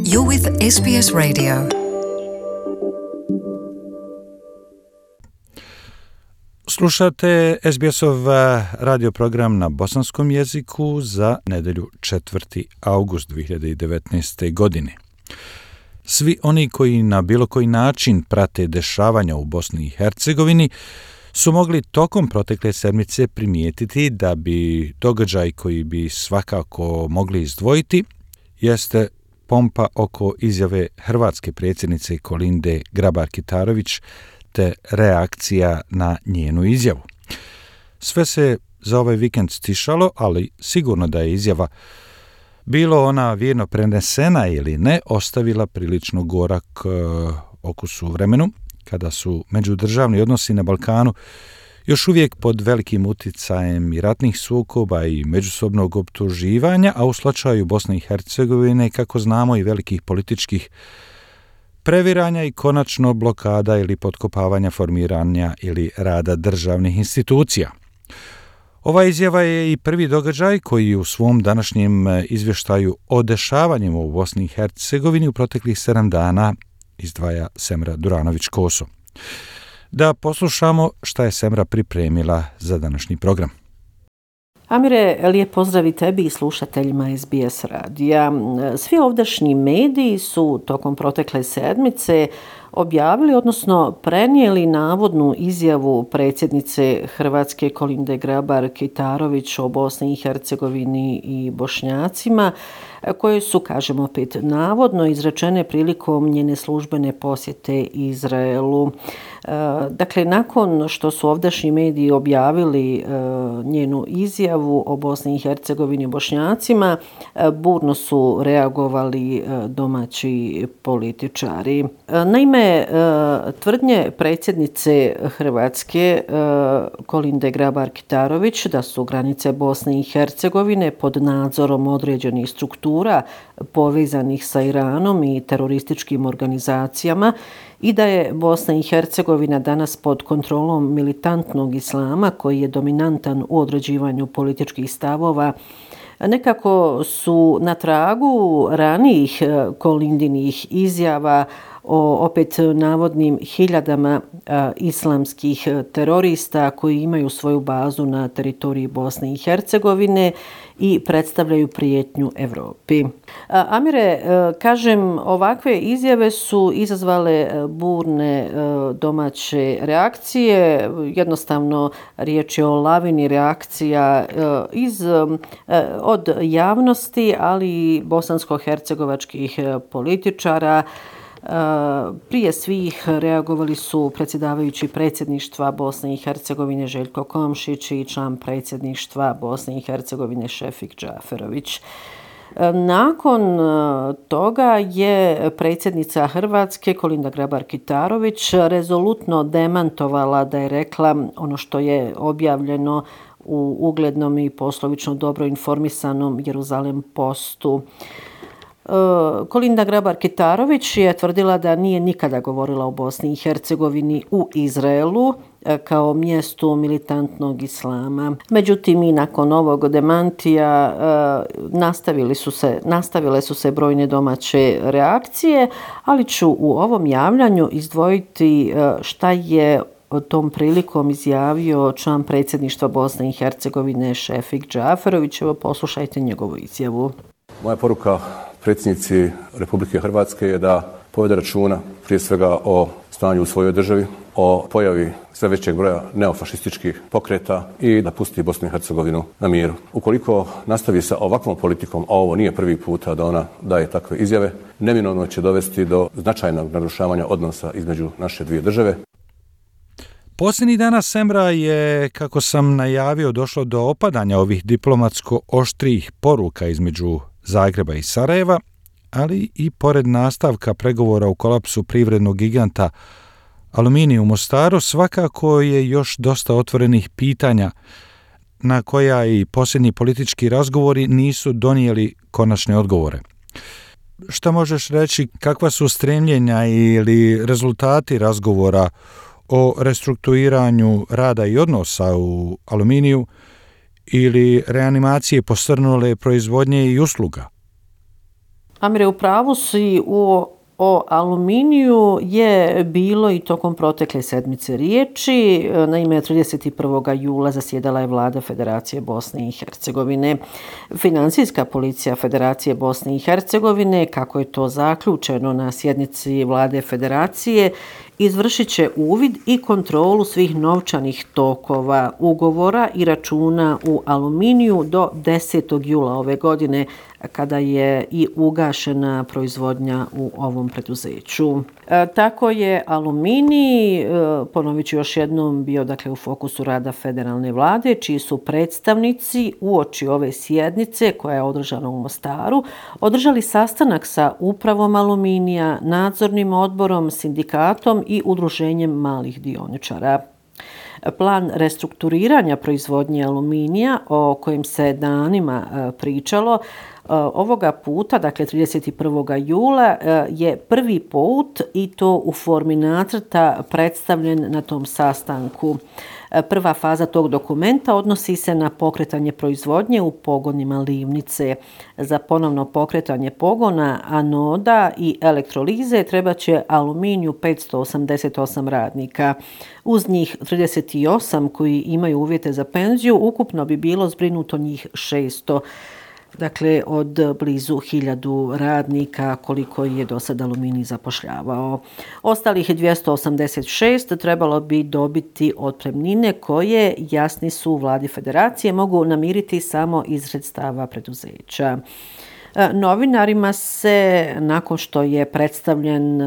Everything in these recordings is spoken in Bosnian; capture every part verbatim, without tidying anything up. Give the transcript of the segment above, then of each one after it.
You're with S B S Radio. Slušate S B S-ov radio program na bosanskom jeziku za nedelju četvrti avgust dvije hiljade devetnaeste. godine. Svi oni koji na bilo koji način prate dešavanja u Bosni i Hercegovini su mogli tokom protekle sedmice primijetiti da bi događaj koji bi svakako mogli izdvojiti jeste pompa oko izjave hrvatske predsjednice Kolinde Grabar-Kitarović te reakcija na njenu izjavu. Sve se za ovaj vikend stišalo, ali sigurno da je izjava, bilo ona vjerno prenesena ili ne, ostavila prilično gorak e, okus u vremenu, kada su međudržavni odnosi na Balkanu još uvijek pod velikim uticajem i ratnih sukoba i međusobnog optuživanja, a u slučaju Bosne i Hercegovine, kako znamo, i velikih političkih previranja i konačno blokada ili potkopavanja formiranja ili rada državnih institucija. Ova izjava je i prvi događaj koji u svom današnjem izvještaju o dešavanjima u Bosni i Hercegovini u proteklih sedam dana izdvaja Semra Duranović-Koso. Da poslušamo šta je Semra pripremila za današnji program. Amire, lijep pozdrav i tebi i slušateljima S B S radija. Svi ovdašnji mediji su tokom protekle sedmice objavili, odnosno prenijeli navodnu izjavu predsjednice Hrvatske Kolinde Grabar-Kitarović o Bosni i Hercegovini i Bošnjacima, koje su, kažemo opet, navodno izrečene prilikom njene službene posjete Izraelu. Dakle, nakon što su ovdašnji mediji objavili njenu izjavu o Bosni i Hercegovini i Bošnjacima, burno su reagovali domaći političari. Naime, tvrdnje predsjednice Hrvatske Kolinde Grabar-Kitarović da su granice Bosne i Hercegovine pod nadzorom određenih struktura povezanih sa Iranom i terorističkim organizacijama i da je Bosna i Hercegovina danas pod kontrolom militantnog islama koji je dominantan u određivanju političkih stavova, nekako su na tragu ranijih Kolindinih izjava o opet navodnim hiljadama a, islamskih terorista koji imaju svoju bazu na teritoriji Bosne i Hercegovine i predstavljaju prijetnju Europi. A, Amire, a, kažem, ovakve izjave su izazvale burne a, domaće reakcije. Jednostavno riječ je o lavini reakcija a, iz, a, od javnosti, ali i bosansko-hercegovačkih političara. Prije svih reagovali su predsjedavajući predsjedništva Bosne i Hercegovine Željko Komšić i član predsjedništva Bosne i Hercegovine Šefik Džaferović. Nakon toga je predsjednica Hrvatske Kolinda Grabar-Kitarović rezolutno demantovala da je rekla ono što je objavljeno u uglednom i poslovično dobro informisanom Jeruzalem Postu. Kolinda Grabar-Kitarović je tvrdila da nije nikada govorila o Bosni i Hercegovini u Izraelu kao mjestu militantnog islama. Međutim, i nakon ovog demantija nastavili su se, nastavile su se brojne domaće reakcije, ali ću u ovom javljanju izdvojiti šta je tom prilikom izjavio član predsjedništva Bosne i Hercegovine Šefik Džaferović. Evo, poslušajte njegovu izjavu. Moja poruka predsjednici Republike Hrvatske je da povede računa prije svega o stanju u svojoj državi, o pojavi sve većeg broja neofašističkih pokreta i da pusti Bosnu i Hercegovinu na miru. Ukoliko nastavi sa ovakvom politikom, a ovo nije prvi puta da ona daje takve izjave, neminovno će dovesti do značajnog narušavanja odnosa između naše dvije države. Posljednjih dana Semra je, kako sam najavio, došlo do opadanja ovih diplomatsko oštrih poruka između Zagreba i Sarajeva, ali i pored nastavka pregovora u kolapsu privrednog giganta Aluminija u Mostaru, svakako je još dosta otvorenih pitanja na koja i posljednji politički razgovori nisu donijeli konačne odgovore. Šta možeš reći, kakva su stremljenja ili rezultati razgovora o restrukturiranju rada i odnosa u Aluminiju ili reanimacije posrnule proizvodnje i usluga? Amire, u pravu si, u o aluminiju je bilo i tokom protekle sedmice riječi. Naime, trideset prvog jula zasjedala je vlada Federacije Bosne i Hercegovine. Financijska policija Federacije Bosne i Hercegovine, kako je to zaključeno na sjednici vlade Federacije, izvršit će uvid i kontrolu svih novčanih tokova, ugovora i računa u aluminiju do desetog jula ove godine, kada je i ugašena proizvodnja u ovom preduzeću. E, tako je aluminij, e, ponovit ću još jednom, bio dakle u fokusu rada federalne vlade, čiji su predstavnici uoči ove sjednice koja je održana u Mostaru održali sastanak sa upravom aluminija, nadzornim odborom, sindikatom i udruženjem malih dioničara. Plan restrukturiranja proizvodnje aluminija, o kojem se danima pričalo, ovoga puta, dakle trideset prvog jula, je prvi put i to u formi nacrta predstavljen na tom sastanku. Prva faza tog dokumenta odnosi se na pokretanje proizvodnje u pogonima livnice. Za ponovno pokretanje pogona, anoda i elektrolize treba će aluminiju petsto osamdeset osam radnika. Uz njih trideset osam koji imaju uvjete za penziju, ukupno bi bilo zbrinuto njih šesto. Dakle, od blizu hiljadu radnika koliko je do sada aluminij zapošljavao. Ostalih dvjesto osamdeset šest trebalo bi dobiti otpremnine koje, jasni su u vladi Federacije, mogu namiriti samo iz sredstava preduzeća. Novinarima se, nakon što je predstavljen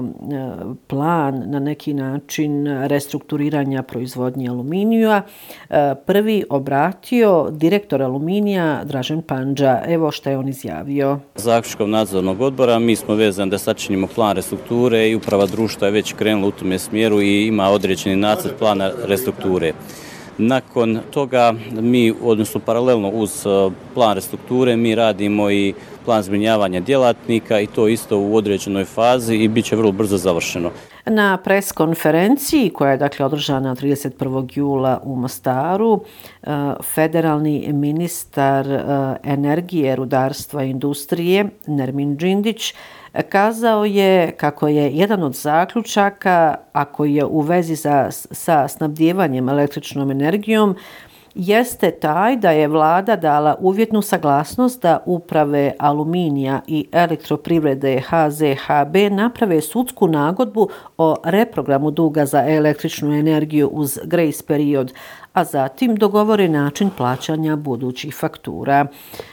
plan na neki način restrukturiranja proizvodnje aluminija, prvi obratio direktor aluminija Dražen Pandža. Evo što je on izjavio. Zaključkom nadzornog odbora mi smo vezani da sačinimo plan restrukture i uprava društva je već krenula u tome smjeru i ima određeni nacrt plana restrukture. Nakon toga mi, odnosno paralelno uz plan restrukture, mi radimo i plan zbrinjavanja djelatnika i to isto u određenoj fazi i bit će vrlo brzo završeno. Na pres konferenciji koja je dakle održana trideset prvog jula u Mostaru, federalni ministar energije, rudarstva i industrije Nermin Džindić kazao je kako je jedan od zaključaka, a koji je u vezi za, sa snabdijevanjem električnom energijom, jeste taj da je vlada dala uvjetnu saglasnost da uprave aluminija i elektroprivrede H Z H B naprave sudsku nagodbu o reprogramu duga za električnu energiju uz grace period, a zatim dogovore način plaćanja budućih faktura.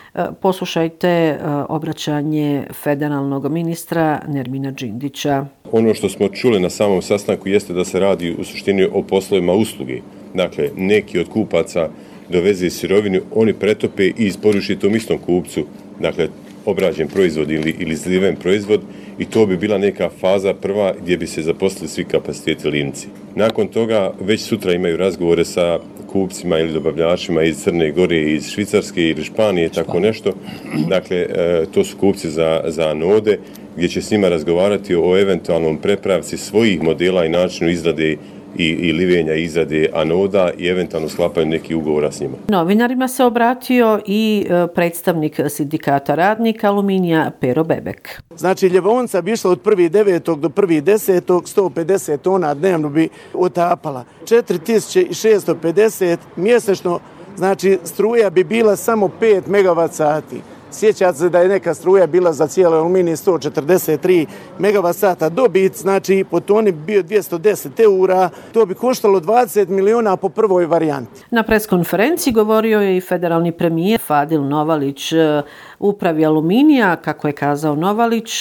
Poslušajte obraćanje federalnog ministra Nermina Džindića. Ono što smo čuli na samom sastanku jeste da se radi u suštini o poslovima usluge. Dakle, neki od kupaca doveze sirovinu, oni pretope i isporuči tom istom kupcu, dakle, obrađen proizvod ili, ili zliven proizvod, i to bi bila neka faza prva gdje bi se zaposlili svi kapaciteti livnici. Nakon toga već sutra imaju razgovore sa kupcima ili dobavljačima iz Crne Gore, iz Švicarske ili Španije, tako nešto. Dakle, to su kupci za, za anode, gdje će s njima razgovarati o eventualnom prepravci svojih modela i načinu izrade i, i livenja izrade anoda i eventualno sklapaju neki ugovora s njima. Novinarima se obratio i predstavnik sindikata radnika aluminija Pero Bebek. Znači, ljevaonica bi išla od prvog devetog do prvog desetog, sto pedeset tona dnevno bi otapala. četiri tisuće šesto pedeset mjesečno, znači struja bi bila samo pet megavat sati. Sjećate se da je neka struja bila za cijelo aluminij sto četrdeset tri megavat sata. Dobit, znači po toni bi bio dvjesto deset eura, to bi koštalo dvadeset miliona po prvoj varijanti. Na preskonferenciji govorio je i federalni premijer Fadil Novalić. Upravi aluminija, kako je kazao Novalić,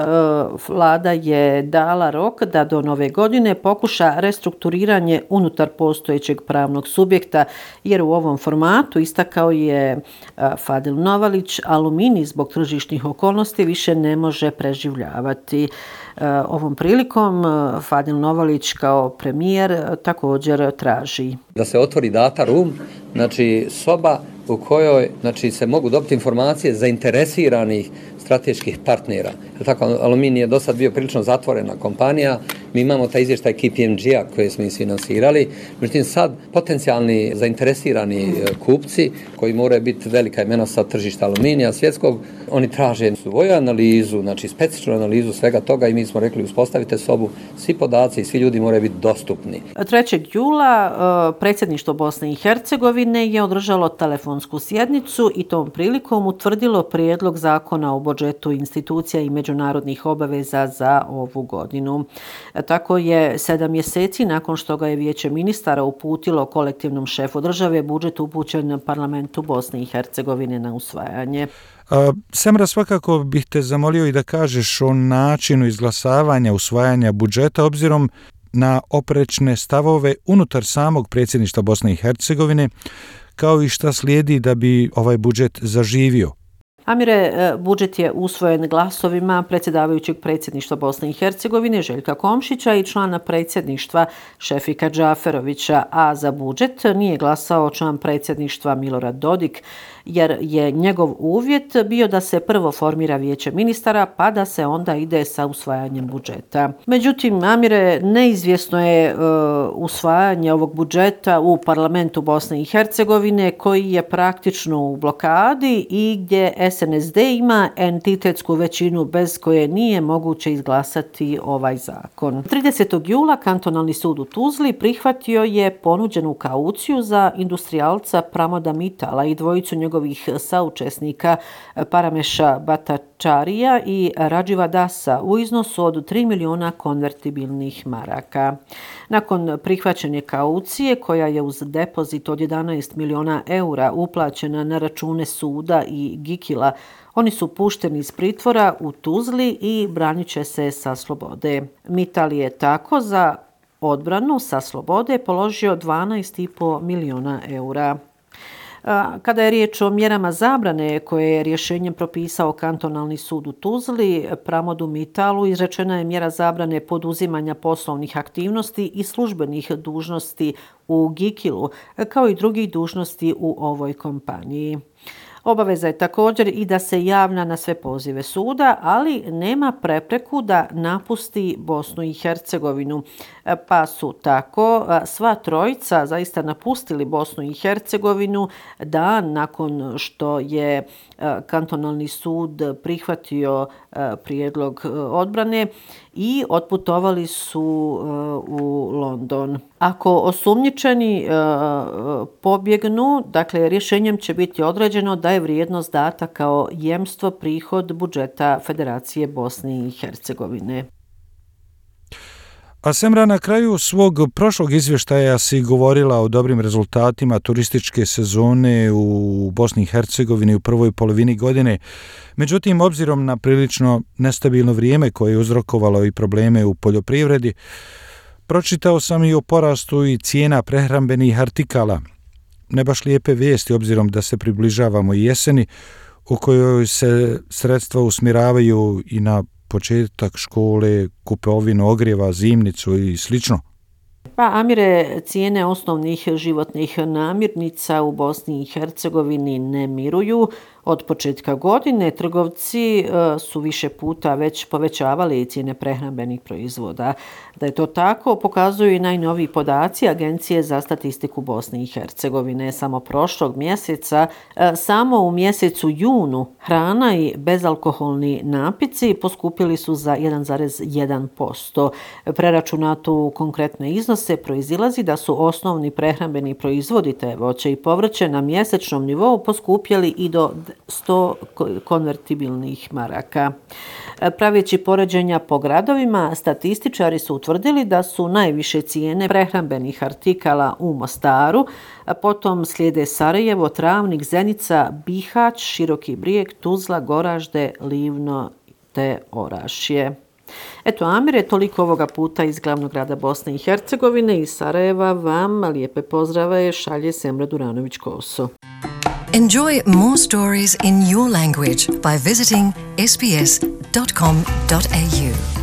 vlada je dala rok da do nove godine pokuša restrukturiranje unutar postojećeg pravnog subjekta, jer u ovom formatu, istakao je Fadil Novalić, aluminij zbog tržišnih okolnosti više ne može preživljavati. Ovom prilikom Fadil Novalić kao premijer također traži da se otvori data room, znači soba u kojoj, znači, se mogu dobiti informacije zainteresiranih strateških partnera. Tako, Aluminij je do sad bio prilično zatvorena kompanija, mi imamo taj izvještaj K P M G-a koje smo isfinansirali, međutim sad potencijalni zainteresirani kupci koji moraju biti velika imena sa tržišta aluminija svjetskog, oni traže svoju analizu, znači specifičnu analizu svega toga i mi smo rekli uspostavite sobu, svi podaci i svi ljudi moraju biti dostupni. trećeg jula predsjedništvo Bosne i Hercegovine je održalo telefonsku sjednicu i tom prilikom utvrdilo prijedlog zakona o budžetu institucija i međunarodnih obaveza za ovu godinu. Tako je sedam mjeseci nakon što ga je Vijeće ministara uputilo kolektivnom šefu države budžet upućen parlamentu Bosne i Hercegovine na usvajanje. A, Semra, svakako bih te zamolio i da kažeš o načinu izglasavanja usvajanja budžeta obzirom na oprečne stavove unutar samog predsjedništva Bosne i Hercegovine, kao i šta slijedi da bi ovaj budžet zaživio. Amire, budžet je usvojen glasovima predsjedavajućeg predsjedništva Bosne i Hercegovine Željka Komšića i člana predsjedništva Šefika Džaferovića, a za budžet nije glasao član predsjedništva Milorad Dodik, jer je njegov uvjet bio da se prvo formira Vijeće ministara, pa da se onda ide sa usvajanjem budžeta. Međutim, Amire, neizvjesno je uh, usvajanje ovog budžeta u parlamentu Bosne i Hercegovine, koji je praktično u blokadi i gdje S N S D ima entitetsku većinu bez koje nije moguće izglasati ovaj zakon. tridesetog jula kantonalni sud u Tuzli prihvatio je ponuđenu kauciju za industrijalca Pramoda Mitala i dvojicu njegovih saučesnika Parameša Batačarija i Radživa Dasa u iznosu od tri miliona konvertibilnih maraka. Nakon prihvaćene kaucije, koja je uz depozit od jedanaest miliona eura uplaćena na račune suda i Gikila, oni su pušteni iz pritvora u Tuzli i branit će se sa slobode. Mital je tako za odbranu sa slobode položio dvanaest i po miliona eura. Kada je riječ o mjerama zabrane koje je rješenjem propisao kantonalni sud u Tuzli, Pramodu Mitalu izrečena je mjera zabrane poduzimanja poslovnih aktivnosti i službenih dužnosti u Gikilu, kao i drugih dužnosti u ovoj kompaniji. Obaveza je također i da se javlja na sve pozive suda, ali nema prepreku da napusti Bosnu i Hercegovinu. Pa su tako sva trojica zaista napustili Bosnu i Hercegovinu dan nakon što je kantonalni sud prihvatio prijedlog odbrane i otputovali su u London. Ako osumnjičeni pobjegnu, dakle rješenjem će biti određeno da je vrijednost data kao jemstvo prihod budžeta Federacije Bosne i Hercegovine. A Semra, na kraju svog prošlog izvještaja si govorila o dobrim rezultatima turističke sezone u Bosni i Hercegovini u prvoj polovini godine. Međutim, obzirom na prilično nestabilno vrijeme koje je uzrokovalo i probleme u poljoprivredi, pročitao sam i o porastu i cijena prehrambenih artikala. Ne baš lijepe vijesti obzirom da se približavamo i jeseni u kojoj se sredstva usmjeravaju i na početak škole, kupovinu ogrijeva, zimnicu i slično. Pa, Amire, cijene osnovnih životnih namirnica u Bosni i Hercegovini ne miruju. Od početka godine trgovci su više puta već povećavali cijene prehrambenih proizvoda. Da je to tako, pokazuju i najnoviji podaci Agencije za statistiku Bosne i Hercegovine. Samo prošlog mjeseca, samo u mjesecu junu, hrana i bezalkoholni napici poskupili su za jedan zarez jedan posto. Preračunato u konkretne iznose proizilazi da su osnovni prehrambeni proizvodi, te voće i povrće, na mjesečnom nivou poskupjeli i do sto konvertibilnih maraka. Praveći poređenja po gradovima, statističari su utvrdili da su najviše cijene prehrambenih artikala u Mostaru, a potom slijede Sarajevo, Travnik, Zenica, Bihać, Široki Brijeg, Tuzla, Goražde, Livno te Orašje. Eto, Amire, toliko ovoga puta iz glavnog grada Bosne i Hercegovine. Iz Sarajeva vam lijepe pozdrave šalje Semra Duranović-Koso. Enjoy more stories in your language by visiting s b s dot com dot a u.